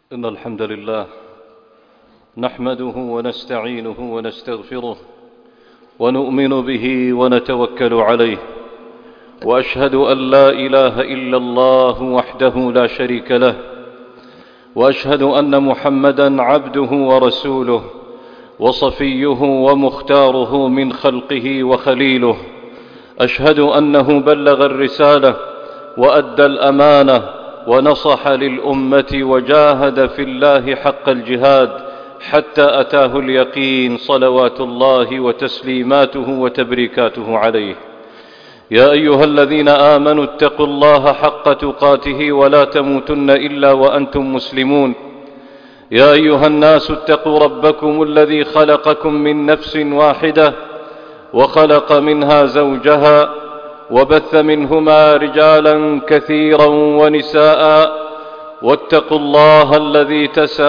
إن الحمد لله نحمده ونستعينه ونستغفره ونؤمن به ونتوكل عليه، وأشهد أن لا إله إلا الله وحده لا شريك له، وأشهد أن محمدًا عبده ورسوله وصفيه ومختاره من خلقه وخليله. أشهد أنه بلغ الرسالة وأدى الأمانة ونصح للأمة وجاهد في الله حق الجهاد حتى أتاه اليقين، صلوات الله وتسليماته وتبريكاته عليه. يا أيها الذين آمنوا اتقوا الله حق تقاته ولا تموتن إلا وأنتم مسلمون. يا أيها الناس اتقوا ربكم الذي خلقكم من نفس واحدة وخلق منها زوجها وبث منهما رجالا كثيرا ونساء، واتقوا الله الذي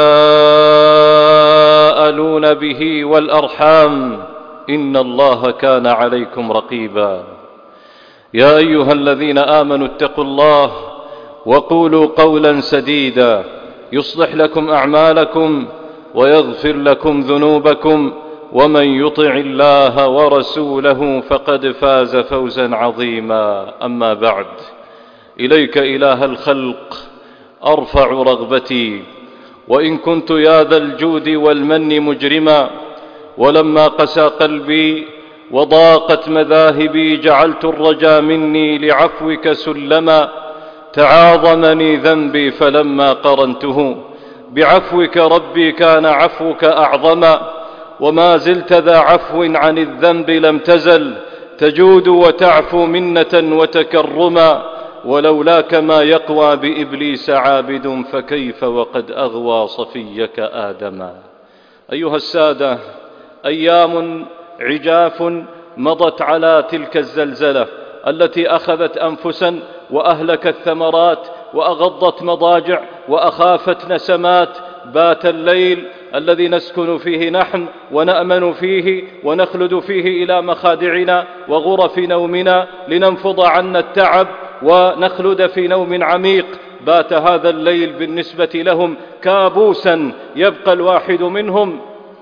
تساءلون به والأرحام، إن الله كان عليكم رقيبا. يا أيها الذين آمنوا اتقوا الله وقولوا قولا سديدا يصلح لكم أعمالكم ويغفر لكم ذنوبكم، ومن يطع الله ورسوله فقد فاز فوزا عظيما. أما بعد، إليك إله الخلق أرفع رغبتي، وإن كنت يا ذا الجود والمن مجرما، ولما قسى قلبي وضاقت مذاهبي جعلت الرجا مني لعفوك سلما. تعاظمني ذنبي فلما قرنته بعفوك ربي كان عفوك أعظما، وما زلت ذا عفو عن الذنب لم تزل تجود وتعفو منة وتكرما، ولولاك ما يقوى بإبليس عابد، فكيف وقد أغوى صفيك آدما. أيها السادة، أيام عجاف مضت على تلك الزلزلة التي أخذت أنفسا وأهلكت ثمرات وأغضت مضاجع وأخافت نسمات. بات الليل الذي نسكن فيه نحن ونأمن فيه ونخلد فيه إلى مخادعنا وغرف نومنا لننفض عنا التعب ونخلد في نوم عميق. بات هذا الليل بالنسبة لهم كابوسا، يبقى الواحد منهم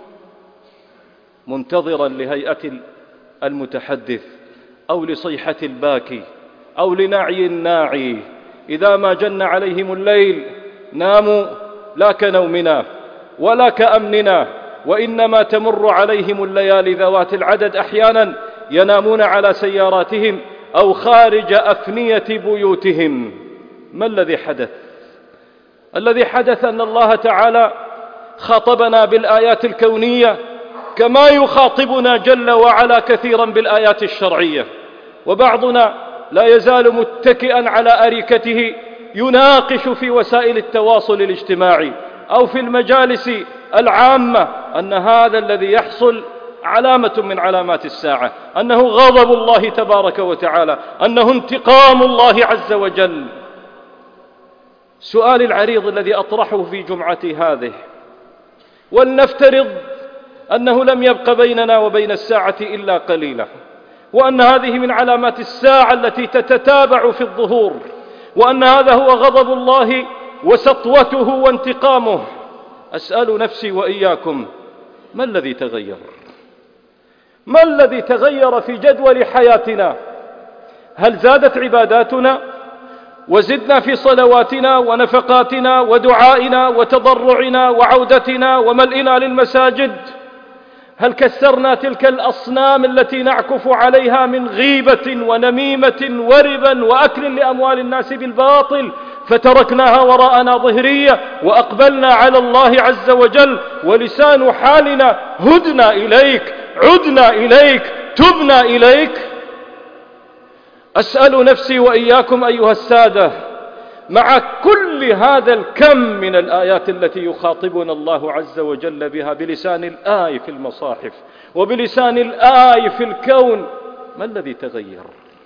منتظرا لهيئة المتحدث أو لصيحة الباكي أو لنعي الناعي. إذا ما جن عليهم الليل ناموا لا كنومنا ولا كأمننا، وإنما تمر عليهم الليالي ذوات العدد. أحيانا ينامون على سياراتهم أو خارج أفنية بيوتهم. ما الذي حدث؟ الذي حدث أن الله تعالى خاطبنا بالآيات الكونية كما يخاطبنا جل وعلا كثيرا بالآيات الشرعية، وبعضنا لا يزال متكئا على أريكته يناقش في وسائل التواصل الاجتماعي أو في المجالس العامة أن هذا الذي يحصل علامة من علامات الساعة، أنه غضب الله تبارك وتعالى، أنه انتقام الله عز وجل. سؤالي العريض الذي أطرحه في جمعتي هذه، ولنفترض أنه لم يبق بيننا وبين الساعة إلا قليلا، وأن هذه من علامات الساعة التي تتتابع في الظهور، وأن هذا هو غضب الله وسطوته وانتقامه. أسأل نفسي وإياكم، ما الذي تغير؟ ما الذي تغير في جدول حياتنا؟ هل زادت عباداتنا وزدنا في صلواتنا ونفقاتنا ودعائنا وتضرعنا وعودتنا وملئنا للمساجد؟ هل كسرنا تلك الأصنام التي نعكف عليها من غيبة ونميمة وربا وأكل لأموال الناس بالباطل فتركناها وراءنا ظهرية وأقبلنا على الله عز وجل ولسان حالنا هدنا إليك، عدنا إليك، تبنا إليك؟ أسأل نفسي وإياكم أيها السادة، مع كل هذا الكم من الآيات التي يخاطبنا الله عز وجل بها بلسان الآي في المصاحف وبلسان الآي في الكون، ما الذي تغير؟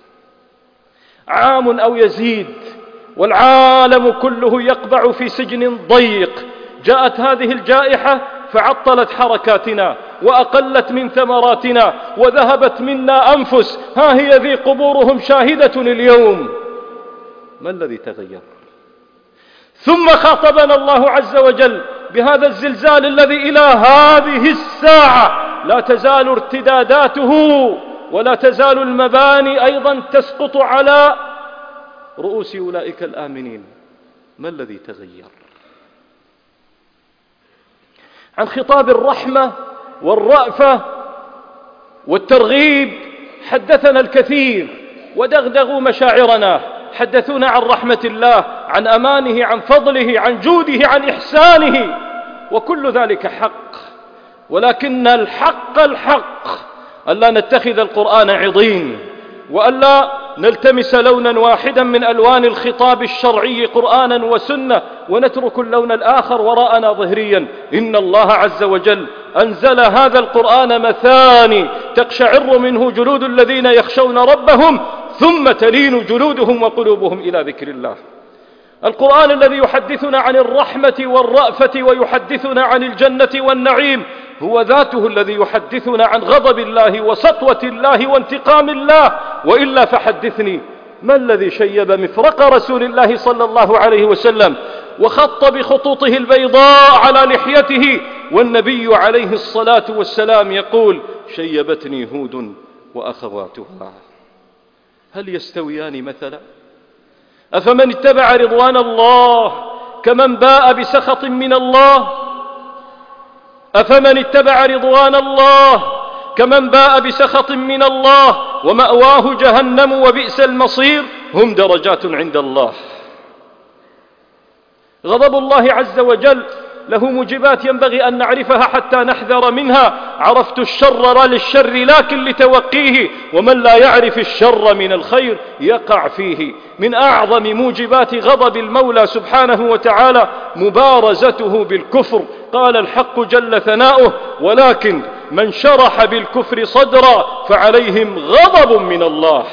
عام أو يزيد والعالم كله يقبع في سجن ضيق. جاءت هذه الجائحة فعطلت حركاتنا وأقلت من ثمراتنا وذهبت منا أنفس، ها هي ذي قبورهم شاهدة اليوم. ما الذي تغير؟ ثم خاطبنا الله عز وجل بهذا الزلزال الذي إلى هذه الساعة لا تزال ارتداداته ولا تزال المباني أيضا تسقط على رؤوس أولئك الآمنين. ما الذي تغير؟ عن خطاب الرحمة والرأفة والترغيب حدثنا الكثير ودغدغوا مشاعرنا، حدثونا عن رحمة الله، عن أمانه، عن فضله، عن جوده، عن إحسانه، وكل ذلك حق، ولكن الحق ألا نتخذ القرآن عضين، وألا نلتمس لونا واحدا من ألوان الخطاب الشرعي قرآنا وسنة ونترك اللون الآخر وراءنا ظهريا. إن الله عز وجل أنزل هذا القرآن مثاني تقشعر منه جلود الذين يخشون ربهم ثم تلين جلودهم وقلوبهم إلى ذكر الله. القرآن الذي يحدثنا عن الرحمة والرأفة ويحدثنا عن الجنة والنعيم هو ذاته الذي يحدثنا عن غضب الله وسطوة الله وانتقام الله. وإلا فحدثني، ما الذي شيب مفرق رسول الله صلى الله عليه وسلم وخط بخطوطه البيضاء على لحيته والنبي عليه الصلاة والسلام يقول: شيبتني هود وأخواتها. هل يستويان مثلا؟ أفمن اتبع رضوان الله كمن باء بسخط من الله؟ أفمن اتبع رضوان الله كمن باء بسخط من الله ومأواه جهنم وبئس المصير. هم درجات عند الله. غضب الله عز وجل له موجبات ينبغي أن نعرفها حتى نحذر منها. عرفت الشر للشر لكن لتوقيه، ومن لا يعرف الشر من الخير يقع فيه. من أعظم موجبات غضب المولى سبحانه وتعالى مبارزته بالكفر. قال الحق جل ثناؤه: ولكن من شرح بالكفر صدرا فعليهم غضب من الله.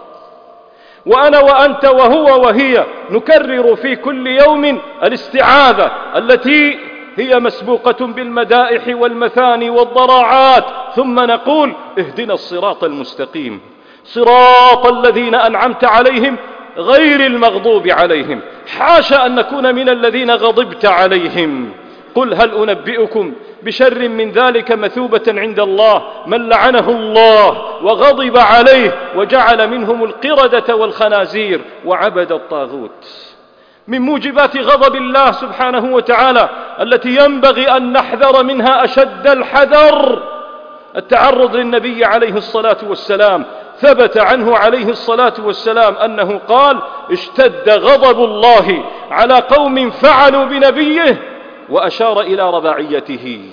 وأنا وأنت وهو وهي نكرر في كل يوم الاستعاذة التي هي مسبوقة بالمدائح والمثاني والضراعات، ثم نقول: اهدنا الصراط المستقيم، صراط الذين أنعمت عليهم غير المغضوب عليهم. حاشا أن نكون من الذين غضبت عليهم. قل هل أنبئكم بشر من ذلك مثوبة عند الله من لعنه الله وغضب عليه وجعل منهم القردة والخنازير وعبد الطاغوت. من موجبات غضب الله سبحانه وتعالى التي ينبغي أن نحذر منها أشد الحذر التعرض للنبي عليه الصلاة والسلام. ثبت عنه عليه الصلاة والسلام أنه قال: اشتد غضب الله على قوم فعلوا بنبيه، وأشار إلى رباعيته.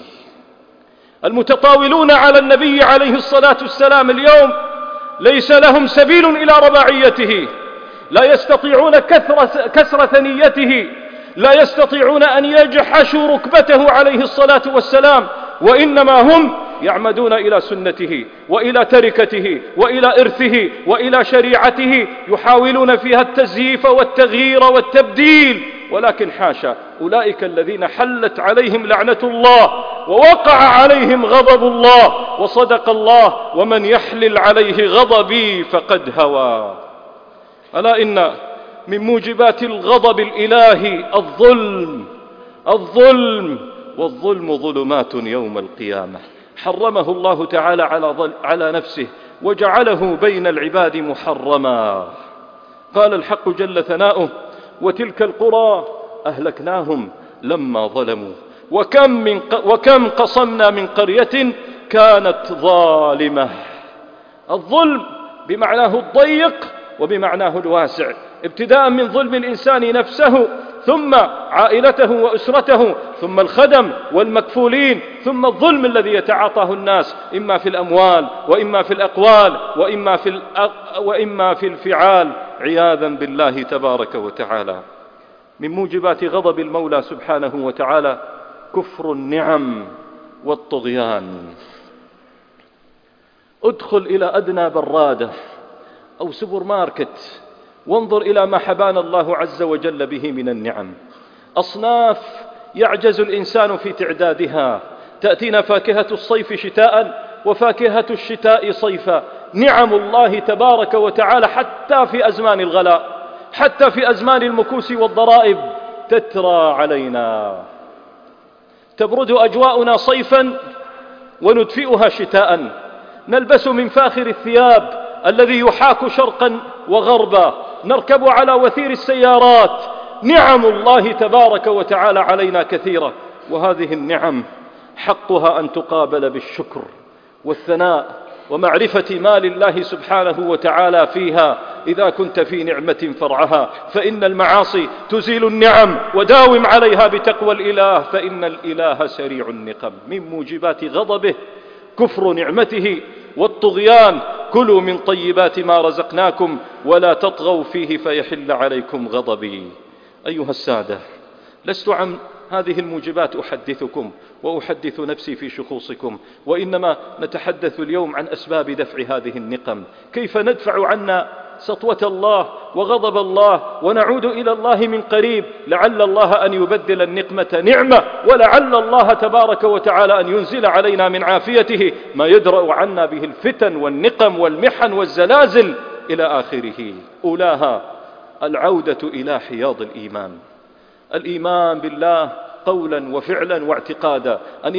المتطاولون على النبي عليه الصلاة والسلام اليوم ليس لهم سبيل إلى رباعيته، لا يستطيعون كسر ثنيته، لا يستطيعون أن يجحشوا ركبته عليه الصلاة والسلام، وإنما هم يعمدون إلى سنته وإلى تركته وإلى إرثه وإلى شريعته، يحاولون فيها التزييف والتغيير والتبديل. ولكن حاشا، أولئك الذين حلت عليهم لعنة الله ووقع عليهم غضب الله، وصدق الله: ومن يحلل عليه غضبي فقد هوى. ألا إن من موجبات الغضب الإلهي الظلم، والظلم ظلمات يوم القيامة. حرمه الله تعالى على نفسه وجعله بين العباد محرما. قال الحق جل ثناؤه: وتلك القرى أهلكناهم لما ظلموا وكم قصمنا من قرية كانت ظالمة. الظلم بمعناه الضيق وبمعناه الواسع، ابتداء من ظلم الإنسان نفسه، ثم عائلته وأسرته، ثم الخدم والمكفولين، ثم الظلم الذي يتعاطاه الناس إما في الأموال وإما في الأقوال وإما في الفعال، عياذا بالله تبارك وتعالى. من موجبات غضب المولى سبحانه وتعالى كفر النعم والطغيان. ادخل إلى أدنى برادة أو سوبر ماركت وانظر إلى ما حبانا الله عز وجل به من النعم، أصناف يعجز الإنسان في تعدادها. تأتينا فاكهة الصيف شتاء وفاكهة الشتاء صيفا. نعم الله تبارك وتعالى حتى في أزمان الغلاء، حتى في أزمان المكوس والضرائب، تترى علينا، تبرد أجواؤنا صيفا وندفئها شتاء، نلبس من فاخر الثياب الذي يحاك شرقا وغربا، نركب على وثير السيارات. نعم الله تبارك وتعالى علينا كثيرة، وهذه النعم حقها أن تقابل بالشكر والثناء ومعرفة ما لله سبحانه وتعالى فيها. إذا كنت في نعمة فرعها، فإن المعاصي تزيل النعم، وداوم عليها بتقوى الإله، فإن الإله سريع النقم. من موجبات غضبه كفر نعمته والطغيان. كلوا من طيبات ما رزقناكم ولا تطغوا فيه فيحل عليكم غضبي. أيها السادة، لست عن هذه الموجبات أحدثكم وأحدث نفسي في شخوصكم، وإنما نتحدث اليوم عن أسباب دفع هذه النقم، كيف ندفع عنا سطوة الله وغضب الله ونعود إلى الله من قريب، لعل الله أن يبدل النقمة نعمة، ولعل الله تبارك وتعالى أن ينزل علينا من عافيته ما يدرأ عنا به الفتن والنقم والمحن والزلازل إلى آخره. أولاها العودة إلى حياض الإيمان، الإيمان بالله قولا وفعلا واعتقادا، أن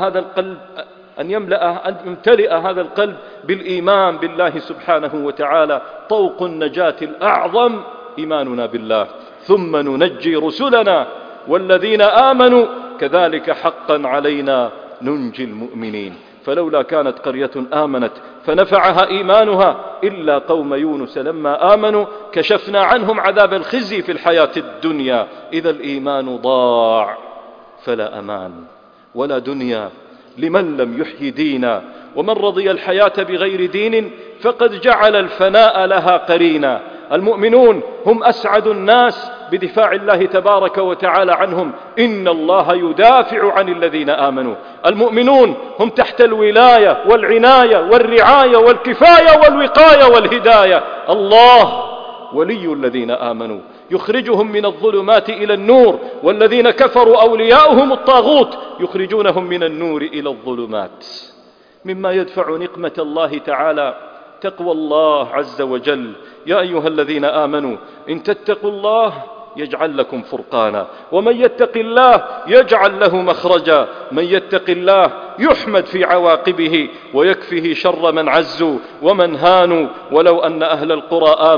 يمتلئ هذا القلب بالإيمان بالله سبحانه وتعالى. طوق النجاة الأعظم إيماننا بالله. ثم ننجي رسلنا والذين آمنوا كذلك حقا علينا ننجي المؤمنين. فلولا كانت قرية آمنت فنفعها إيمانها إلا قوم يونس لما آمنوا كشفنا عنهم عذاب الخزي في الحياة الدنيا. إذا الإيمان ضاع فلا أمان ولا دنيا لمن لم يحيي دينا، ومن رضي الحياة بغير دين فقد جعل الفناء لها قرينا. المؤمنون هم أسعد الناس بدفاع الله تبارك وتعالى عنهم، إن الله يدافع عن الذين آمنوا. المؤمنون هم تحت الولاية والعناية والرعاية والكفاية والوقاية والهداية. الله ولي الذين آمنوا يخرجهم من الظلمات إلى النور، والذين كفروا أولياؤهم الطاغوت يخرجونهم من النور إلى الظلمات. مما يدفع نقمة الله تعالى تقوى الله عز وجل. يا أيها الذين آمنوا إن تتقوا الله يجعل لكم فرقانا، ومن يتق الله يجعل له مخرجا. من يتق الله يحمد في عواقبه ويكفه شر من عزوا ومن هانوا. ولو أن أهل القرى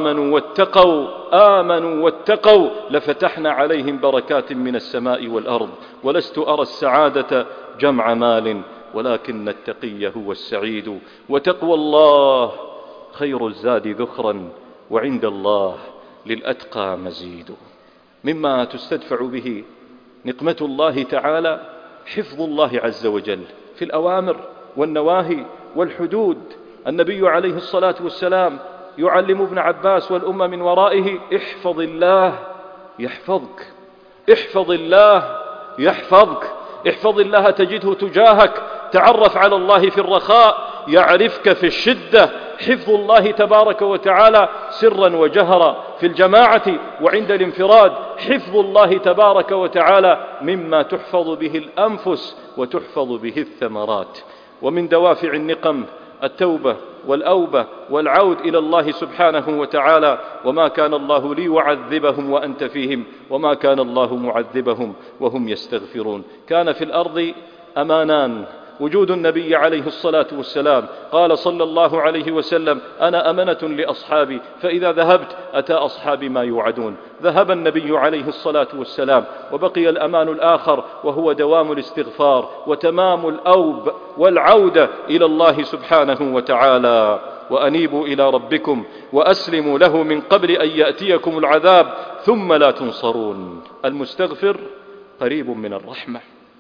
آمنوا واتقوا لفتحنا عليهم بركات من السماء والأرض. ولست أرى السعادة جمع مال ولكن التقي هو السعيد. وتقوى الله خير الزاد ذخرا وعند الله للأتقى مزيد. مما تستدفع به نقمة الله تعالى حفظ الله عز وجل في الأوامر والنواهي والحدود. النبي عليه الصلاة والسلام يعلم ابن عباس والأمة من ورائه: احفظ الله يحفظك، احفظ الله يحفظك، احفظ الله تجده تجاهك. تعرف على الله في الرخاء يعرفك في الشدة. حفظ الله تبارك وتعالى سرا وجهرا في الجماعة وعند الانفراد. حفظ الله تبارك وتعالى مما تحفظ به الأنفس وتحفظ به الثمرات. ومن دوافع النقم التوبة والأوبة والعود إلى الله سبحانه وتعالى. وما كان الله ليعذبهم وأنت فيهم وما كان الله معذبهم وهم يستغفرون. كان في الأرض أمانان: وجود النبي عليه الصلاة والسلام، قال صلى الله عليه وسلم: أنا أمنة لأصحابي فإذا ذهبت أتى أصحابي ما يوعدون. ذهب النبي عليه الصلاة والسلام وبقي الأمان الآخر، وهو دوام الاستغفار وتمام الأوب والعودة إلى الله سبحانه وتعالى. وأنيبوا إلى ربكم وأسلموا له من قبل أن يأتيكم العذاب ثم لا تنصرون. المستغفر قريب من الرحمة،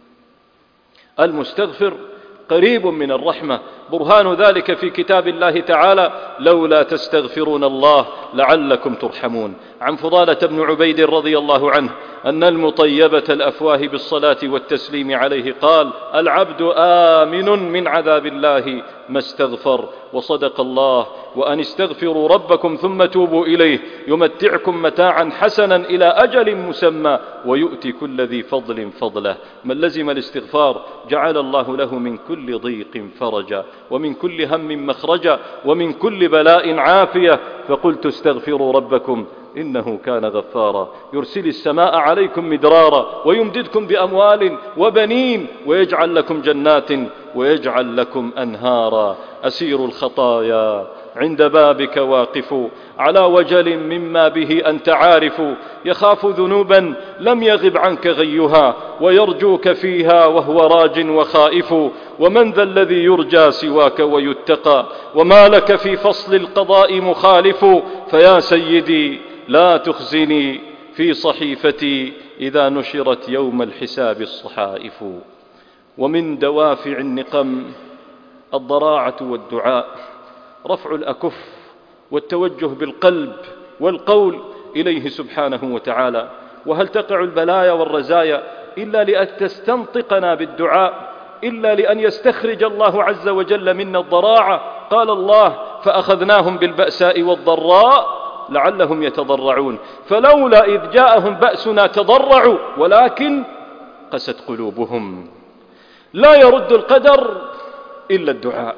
المستغفر قريب من الرحمة. برهان ذلك في كتاب الله تعالى: لولا تستغفرون الله لعلكم ترحمون. عن فضالة بن عبيد رضي الله عنه أن المطيبة الأفواه بالصلاة والتسليم عليه قال: العبد آمن من عذاب الله ما استغفر. وصدق الله. وأن استغفروا ربكم ثم توبوا إليه يمتعكم متاعا حسنا إلى أجل مسمى ويؤتي كل ذي فضل فضله. من لزم الاستغفار جعل الله له من كل ضيق فرجا ومن كل هم مخرجا ومن كل بلاء عافية. فقلت استغفروا ربكم إنه كان غفارا يرسل السماء عليكم مدرارا ويمددكم بأموال وبنين ويجعل لكم جنات ويجعل لكم أنهارا. أسير الخطايا عند بابك واقف على وجل مما به أنت عارف، يخاف ذنوبا لم يغب عنك غيها ويرجوك فيها وهو راج وخائف. ومن ذا الذي يرجى سواك ويتقى وما لك في فصل القضاء مخالف. فيا سيدي لا تخزني في صحيفتي إذا نشرت يوم الحساب الصحائف. ومن دوافع النقم الضراعة والدعاء، رفع الأكف والتوجه بالقلب والقول إليه سبحانه وتعالى. وهل تقع البلايا والرزايا إلا لأن تستنطقنا بالدعاء، إلا لأن يستخرج الله عز وجل منا الضراعة؟ قال الله فأخذناهم بالبأساء والضراء لعلهم يتضرعون. فلولا إذ جاءهم بأسنا تضرعوا ولكن قست قلوبهم. لا يرد القدر إلا الدعاء.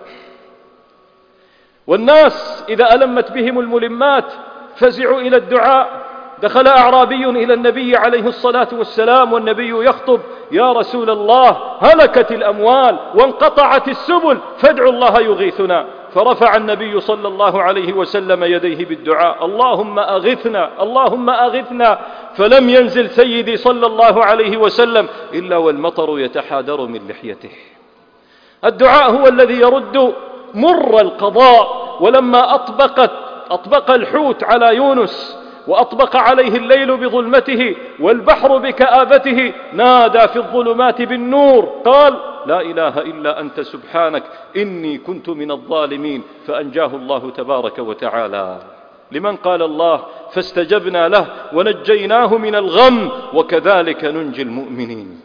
والناس إذا ألمت بهم الملمات فزعوا إلى الدعاء. دخل أعرابي إلى النبي عليه الصلاة والسلام والنبي يخطب: يا رسول الله هلكت الأموال وانقطعت السبل فادعوا الله يغيثنا. فرفع النبي صلى الله عليه وسلم يديه بالدعاء: اللهم أغثنا اللهم أغثنا. فلم ينزل سيدي صلى الله عليه وسلم إلا والمطر يتحادر من لحيته. الدعاء هو الذي يرد مر القضاء. ولما أطبق الحوت على يونس وأطبق عليه الليل بظلمته والبحر بكآبته نادى في الظلمات بالنور قال: لا إله إلا أنت سبحانك إني كنت من الظالمين. فأنجاه الله تبارك وتعالى. لمن قال الله فاستجبنا له ونجيناه من الغم وكذلك ننجي المؤمنين.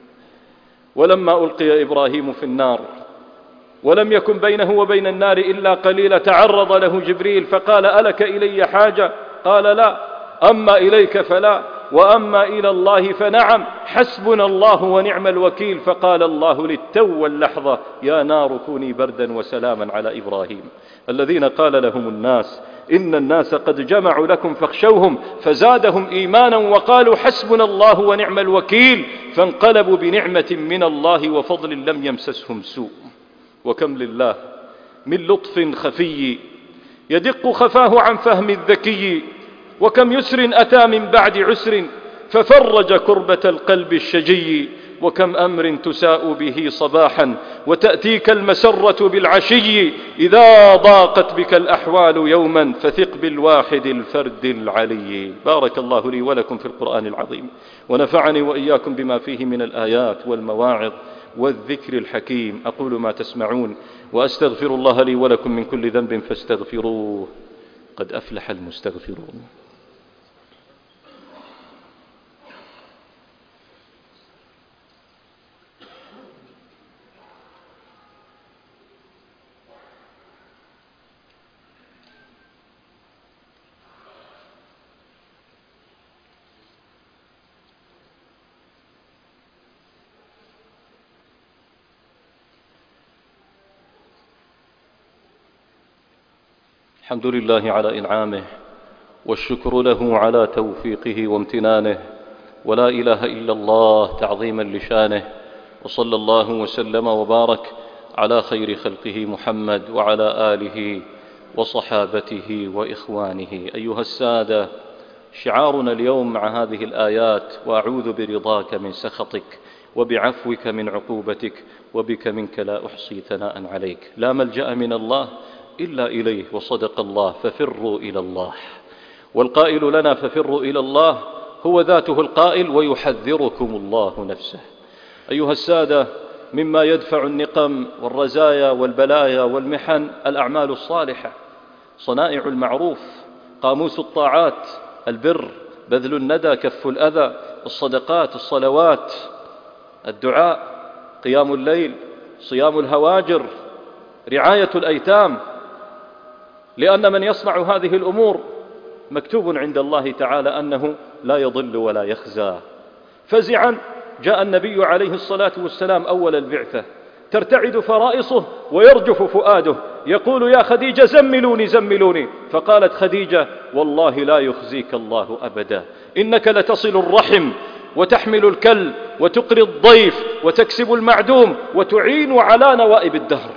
ولما ألقي إبراهيم في النار ولم يكن بينه وبين النار إلا قليل تعرض له جبريل فقال: ألك إلي حاجة؟ قال: لا، أما إليك فلا، وأما إلى الله فنعم، حسبنا الله ونعم الوكيل. فقال الله للتو واللحظة: يا نار كوني بردا وسلاما على إبراهيم. الذين قال لهم الناس إن الناس قد جمعوا لكم فاخشوهم فزادهم إيمانا وقالوا حسبنا الله ونعم الوكيل. فانقلبوا بنعمة من الله وفضل لم يمسسهم سوء. وكم لله من لطف خفي يدق خفاه عن فهم الذكي، وكم يسر أتى من بعد عسر ففرج كربة القلب الشجي. وكم أمر تساء به صباحا وتأتيك المسرة بالعشي. إذا ضاقت بك الأحوال يوما فثق بالواحد الفرد العلي. بارك الله لي ولكم في القرآن العظيم، ونفعني وإياكم بما فيه من الآيات والمواعظ والذكر الحكيم. أقول ما تسمعون وأستغفر الله لي ولكم من كل ذنب فاستغفروه، قد أفلح المستغفرون. الحمد لله على إنعامه والشكر له على توفيقه وامتنانه، ولا إله إلا الله تعظيما لشانه. وصلى الله وسلم وبارك على خير خلقه محمد وعلى آله وصحابته وإخوانه. أيها السادة، شعارنا اليوم مع هذه الآيات: وأعوذ برضاك من سخطك وبعفوك من عقوبتك وبك منك لا أحصي ثناء عليك. لا ملجأ من الله إلا إليه، وصدق الله، ففروا إلى الله. والقائل لنا ففروا إلى الله هو ذاته القائل: ويحذركم الله نفسه. أيها السادة، مما يدفع النقم والرزايا والبلايا والمحن الأعمال الصالحة، صنائع المعروف، قاموس الطاعات، البر، بذل الندى، كف الأذى، الصدقات، الصلوات، الدعاء، قيام الليل، صيام الهواجر، رعاية الأيتام. لأن من يصنع هذه الأمور مكتوب عند الله تعالى أنه لا يضل ولا يخزى. فزعا جاء النبي عليه الصلاة والسلام أول البعثة ترتعد فرائصه ويرجف فؤاده يقول يا خديجة زملوني زملوني، فقالت خديجة والله لا يخزيك الله أبدا، إنك لتصل الرحم وتحمل الكل وتقري الضيف وتكسب المعدوم وتعين على نوائب الدهر.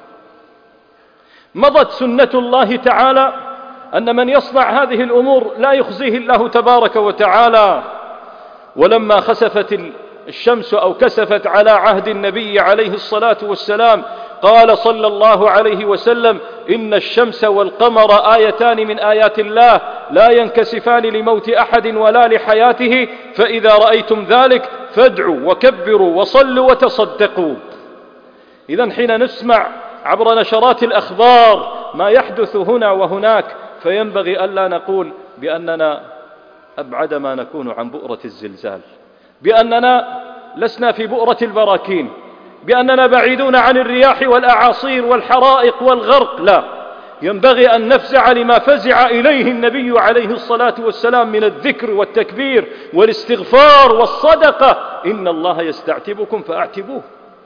مضت سنة الله تعالى أن من يصنع هذه الأمور لا يخزيه الله تبارك وتعالى. ولما خسفت الشمس أو كسفت على عهد النبي عليه الصلاة والسلام قال صلى الله عليه وسلم إن الشمس والقمر آيتان من آيات الله لا ينكسفان لموت أحد ولا لحياته، فإذا رأيتم ذلك فادعوا وكبروا وصلوا وتصدقوا. إذن حين نسمع عبر نشرات الأخبار ما يحدث هنا وهناك فينبغي ألا نقول بأننا أبعد ما نكون عن بؤرة الزلزال، بأننا لسنا في بؤرة البراكين، بأننا بعيدون عن الرياح والأعاصير والحرائق والغرق. لا، ينبغي أن نفزع لما فزع إليه النبي عليه الصلاة والسلام من الذكر والتكبير والاستغفار والصدقة. إن الله يستعتبكم فأعتبوه،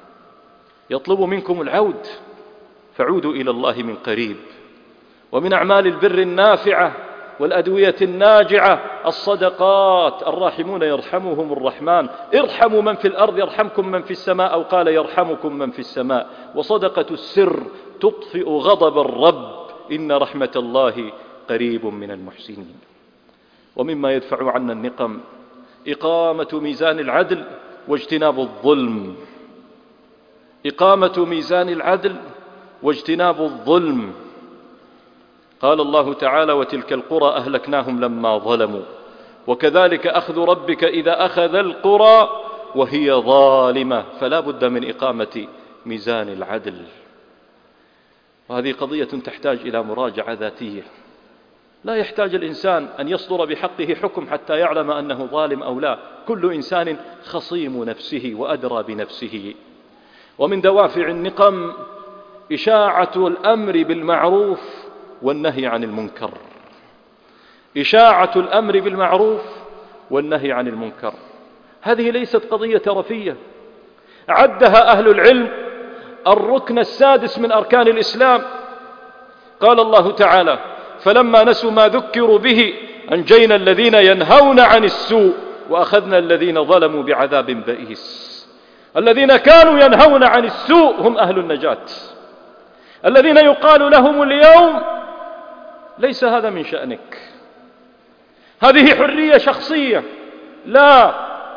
يطلب منكم العود فعودوا إلى الله من قريب. ومن أعمال البر النافعة والأدوية الناجعة الصدقات. الراحمون يرحمهم الرحمن، ارحموا من في الأرض يرحمكم من في السماء، أو قال يرحمكم من في السماء. وصدقة السر تطفئ غضب الرب، إن رحمة الله قريب من المحسنين. ومما يدفع عنا النقم إقامة ميزان العدل واجتناب الظلم، إقامة ميزان العدل واجتناب الظلم. قال الله تعالى وتلك القرى أهلكناهم لما ظلموا وكذلك أخذ ربك إذا أخذ القرى وهي ظالمة، فلا بد من إقامة ميزان العدل. وهذه قضية تحتاج إلى مراجعة ذاتية. لا يحتاج الإنسان أن يصدر بحقه حكم حتى يعلم أنه ظالم أو لا، كل إنسان خصيم نفسه وأدرى بنفسه. ومن دوافع النقم إشاعة الأمر بالمعروف والنهي عن المنكر، إشاعة الأمر بالمعروف والنهي عن المنكر. هذه ليست قضية رفية، عدها أهل العلم الركن السادس من أركان الإسلام. قال الله تعالى فلما نسوا ما ذكروا به أنجينا الذين ينهون عن السوء وأخذنا الذين ظلموا بعذاب بئيس. الذين كانوا ينهون عن السوء هم أهل النجاة، الذين يقال لهم اليوم ليس هذا من شأنك، هذه حرية شخصية. لا،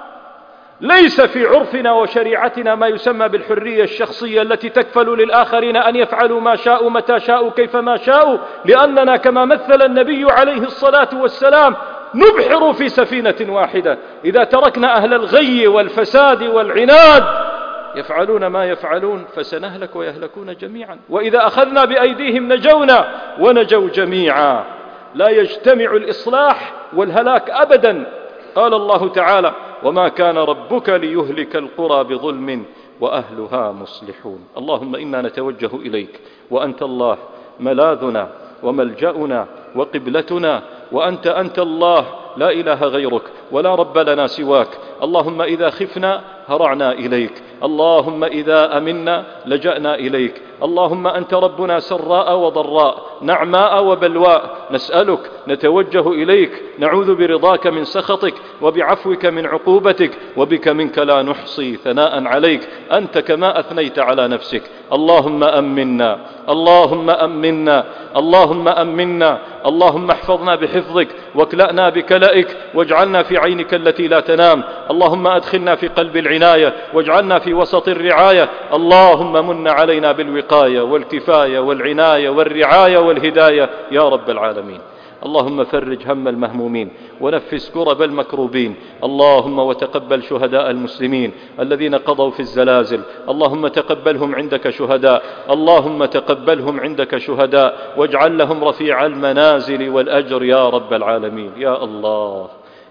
ليس في عرفنا وشريعتنا ما يسمى بالحرية الشخصية التي تكفل للآخرين أن يفعلوا ما شاءوا متى شاءوا كيفما شاءوا، لأننا كما مثل النبي عليه الصلاة والسلام نبحر في سفينة واحدة. إذا تركنا أهل الغي والفساد والعناد يفعلون ما يفعلون فسنهلك ويهلكون جميعا، وإذا أخذنا بأيديهم نجونا ونجوا جميعا. لا يجتمع الإصلاح والهلاك أبدا. قال الله تعالى وما كان ربك ليهلك القرى بظلم وأهلها مصلحون. اللهم إنا نتوجه إليك وأنت الله ملاذنا وملجأنا وقبلتنا، وأنت الله لا إله غيرك ولا رب لنا سواك. اللهم إذا خفنا هرعنا إليك، اللهم إذا أمنا لجأنا إليك. اللهم أنت ربنا سراء وضراء، نعماء وبلواء، نسألك نتوجه إليك، نعوذ برضاك من سخطك وبعفوك من عقوبتك، وبك منك لا نحصي ثناء عليك أنت كما أثنيت على نفسك. اللهم أمنا، اللهم أمنا، اللهم أمنا، اللهم احفظنا بحفظك واكلأنا بكلأك واجعلنا في عينك التي لا تنام. اللهم أدخلنا في قلب العناية واجعلنا في وسط الرعاية. اللهم من علينا بالوقاية والكفاية والعناية والرعاية والهداية يا رب العالمين. اللهم فرج هم المهمومين ونفس كرب المكروبين. اللهم وتقبل شهداء المسلمين الذين قضوا في الزلازل، اللهم تقبلهم عندك شهداء، اللهم تقبلهم عندك شهداء، واجعل لهم رفيع المنازل والأجر يا رب العالمين. يا الله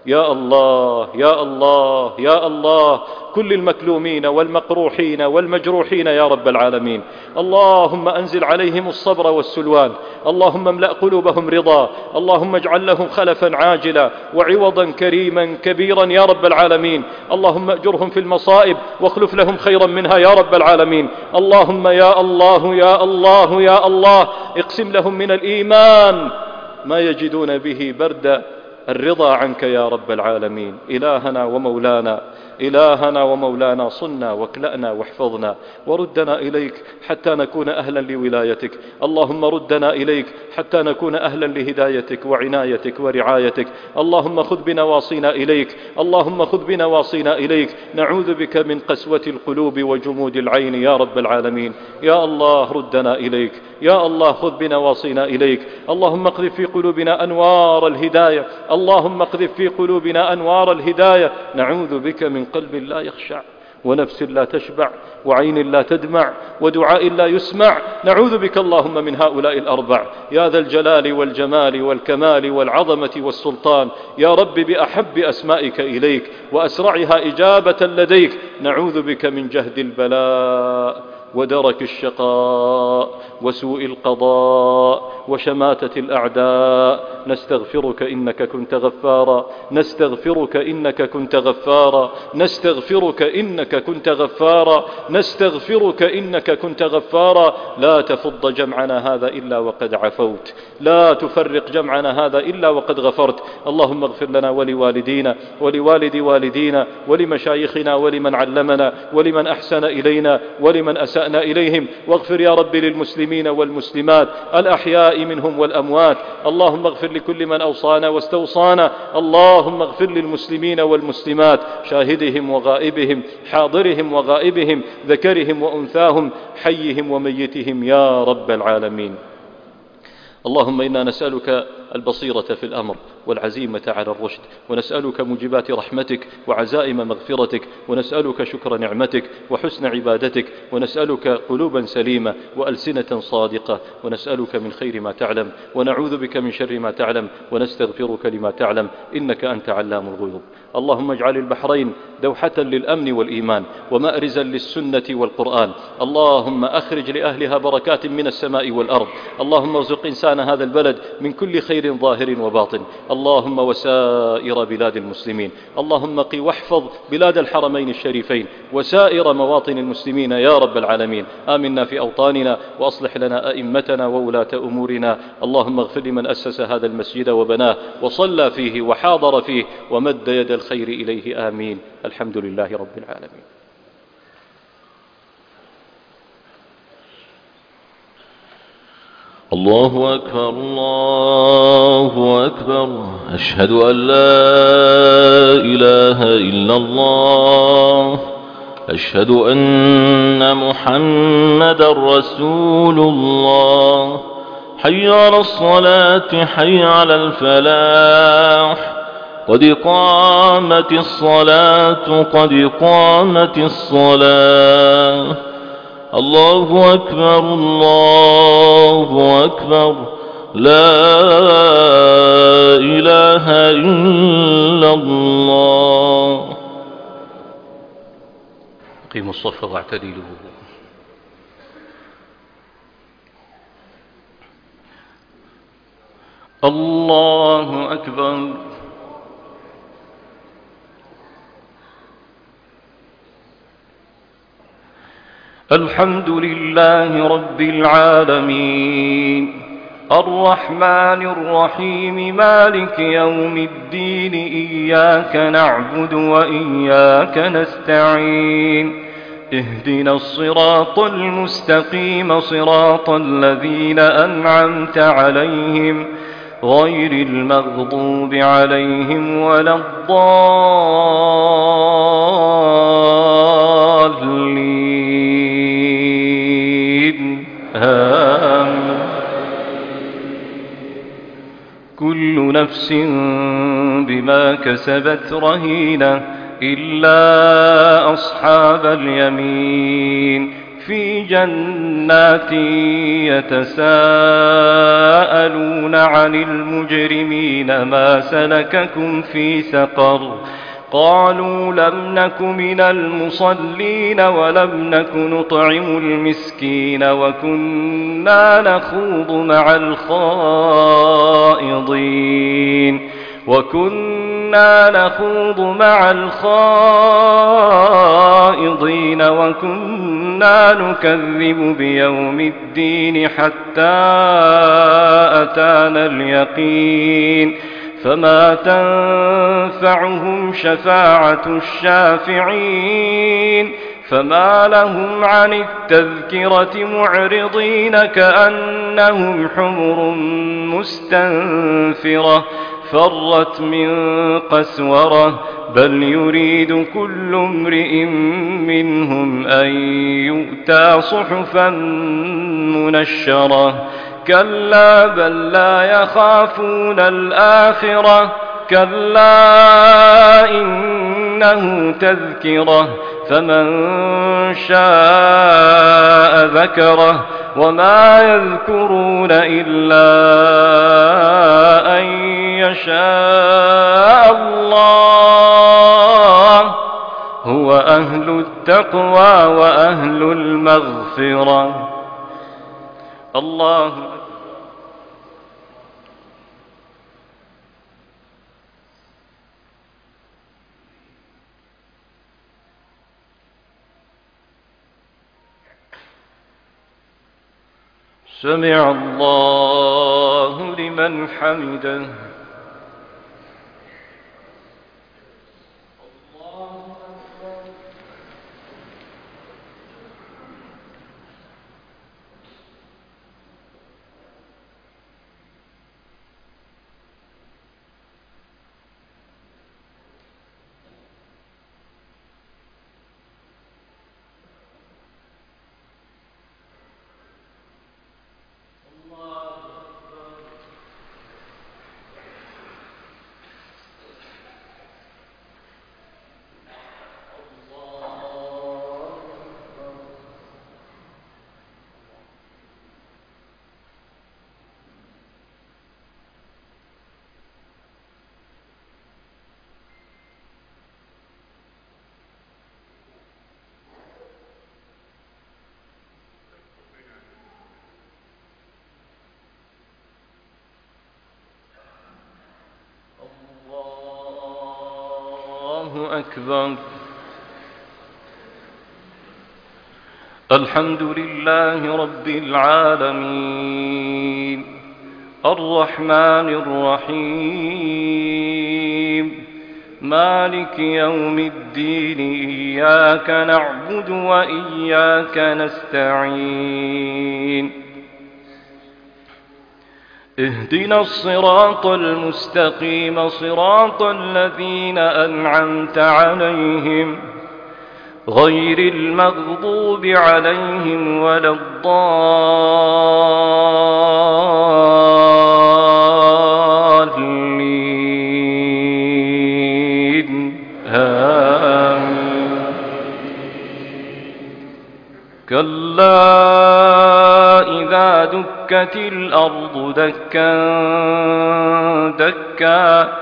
يا الله يا الله يا الله، كل المكلومين والمقروحين والمجروحين يا رب العالمين. اللهم أنزل عليهم الصبر والسلوان، اللهم املأ قلوبهم رضا، اللهم اجعل لهم خلفا عاجلا وعوضا كريما كبيرا يا رب العالمين. اللهم أجرهم في المصائب واخلف لهم خيرا منها يا رب العالمين. اللهم يا الله يا الله يا الله، اقسم لهم من الإيمان ما يجدون به برد الرضا عنك يا رب العالمين. إلهنا ومولانا، إلهنا ومولانا، صنا واكلأنا واحفظنا وردنا إليك حتى نكون أهلا لولايتك. اللهم ردنا إليك حتى نكون أهلا لهدايتك وعنايتك ورعايتك. اللهم خذ بنواصينا إليك، اللهم خذ بنواصينا إليك. نعوذ بك من قسوة القلوب وجمود العين يا رب العالمين. يا الله ردنا إليك، يا الله خذ بنواصينا إليك. اللهم اقذف في قلوبنا أنوار الهداية، اللهم اقذف في قلوبنا أنوار الهداية. نعوذ بك من قلب لا يخشع ونفس لا تشبع وعين لا تدمع ودعاء لا يسمع. نعوذ بك اللهم من هؤلاء الأربع يا ذا الجلال والجمال والكمال والعظمة والسلطان. يا رب بأحب أسمائك إليك وأسرعها إجابة لديك، نعوذ بك من جهد البلاء ودرك الشقاء وسوء القضاء وشماتة الأعداء. نستغفرك إنك كنت غفارا، نستغفرك إنك كنت غفارا، نستغفرك إنك كنت غفارا، نستغفرك إنك كنت غفارا. لا تفض جمعنا هذا إلا وقد عفوت، لا تفرق جمعنا هذا إلا وقد غفرت. اللهم اغفر لنا ولوالدينا ولوالد والدينا ولمشايخنا ولمن علمنا ولمن أحسن إلينا ولمن أسأنا إليهم، واغفر يا رب للمسلمين والمسلمات الأحياء منهم والأموات. اللهم اغفر لكل من أوصانا واستوصانا. اللهم اغفر للمسلمين والمسلمات شاهدهم وغائبهم، حاضرهم وغائبهم، ذكرهم وأنثاهم، حيهم وميتهم يا رب العالمين. اللهم إنا نسألك البصيرة في الأمر والعزيمة على الرشد، ونسألك موجبات رحمتك وعزائم مغفرتك، ونسألك شكر نعمتك وحسن عبادتك، ونسألك قلوبا سليمة وألسنة صادقة، ونسألك من خير ما تعلم ونعوذ بك من شر ما تعلم، ونستغفرك لما تعلم إنك أنت علام الغيوب. اللهم اجعل البحرين دوحة للأمن والإيمان ومأرزا للسنة والقرآن. اللهم أخرج لأهلها بركات من السماء والأرض. اللهم ارزق إنسان هذا البلد من كل خير ظاهر وباطن. اللهم وسائر بلاد المسلمين. اللهم قي واحفظ بلاد الحرمين الشريفين وسائر مواطن المسلمين يا رب العالمين. آمنا في أوطاننا وأصلح لنا أئمتنا وولاة أمورنا. اللهم اغفر لمن أسس هذا المسجد وبناه وصلى فيه وحاضر فيه ومد يد الخير إليه. آمين. الحمد لله رب العالمين. الله أكبر الله أكبر، أشهد أن لا إله إلا الله، أشهد أن محمد رسول الله. حي على الصلاة، حي على الفلاح، قد قامت الصلاة، قد قامت الصلاة. الله أكبر الله أكبر، لا إله إلا الله. قيموا الصف واعتدلوا. الله أكبر. الحمد لله رب العالمين، الرحمن الرحيم، مالك يوم الدين. إياك نعبد وإياك نستعين، اهدنا الصراط المستقيم، صراط الذين أنعمت عليهم غير المغضوب عليهم ولا الضالين. آمين. كل نفس بما كسبت رهينة إلا أصحاب اليمين، في جنات يتساءلون عن المجرمين ما سلككم في سقر قالوا لم نك من المصلين ولم نك نطعم المسكين وكنا نخوض مع الخائضين وكنا نكذب بيوم الدين حتى أتانا اليقين فما تنفعهم شفاعة الشافعين فما لهم عن التذكرة معرضين كأنهم حمر مستنفرة فرت من قسورة بل يريد كل امرئ منهم أن يؤتى صحفا منشرة كلا بل لا يخافون الآخرة كلا إنه تذكرة فمن شاء ذكره وما يذكرون إلا أن يشاء الله هو أهل التقوى وأهل المغفرة. الله سمع الله لمن حمده. الله أكبر. الحمد لله رب العالمين الرحمن الرحيم مالك يوم الدين إياك نعبد وإياك نستعين اهدنا الصراط المستقيم صراط الذين أنعمت عليهم غير المغضوب عليهم ولا الضالين آمين. كلا إذا دكت الأرض دكا دكا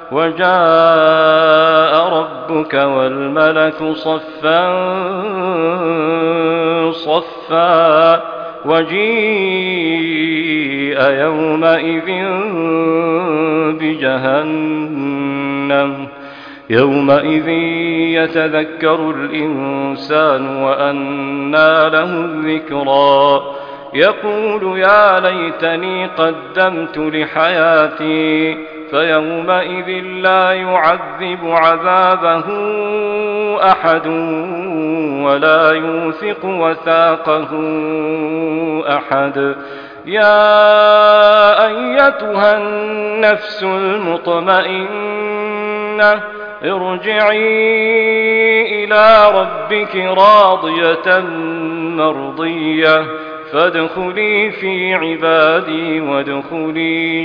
وجاء ربك والملك صفا صفا وجيء يومئذ بجهنم يومئذ يتذكر الإنسان وأنى له الذكرى يقول يا ليتني قدمت لحياتي فيومئذ لا يعذب عذابه أحد ولا يوثق وثاقه أحد. يا أيتها النفس المطمئنة ارجعي إلى ربك راضية مرضية فادخلي في عبادي وادخلي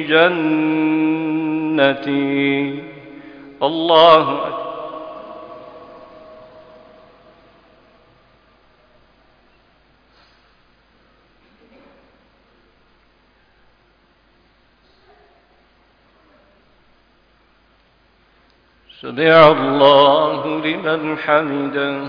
جنتي. الله أكبر. سمع الله لمن حمده.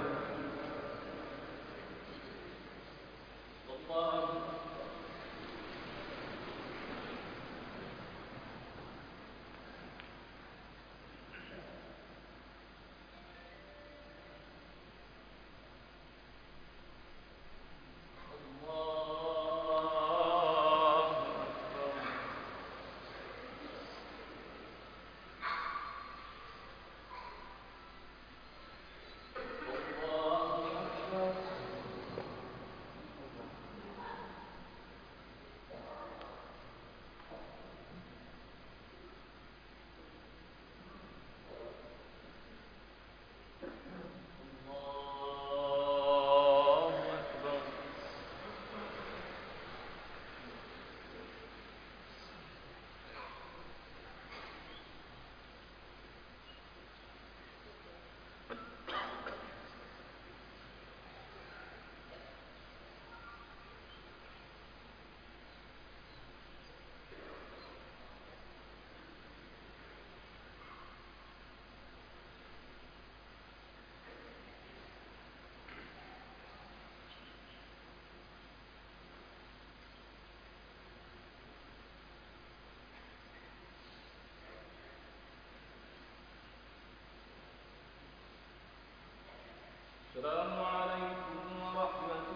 السلام عليكم ورحمة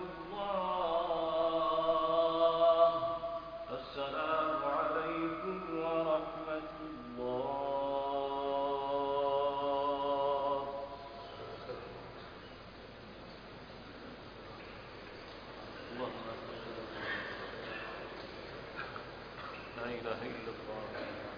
الله. السلام عليكم ورحمة الله. لا إله إلا الله.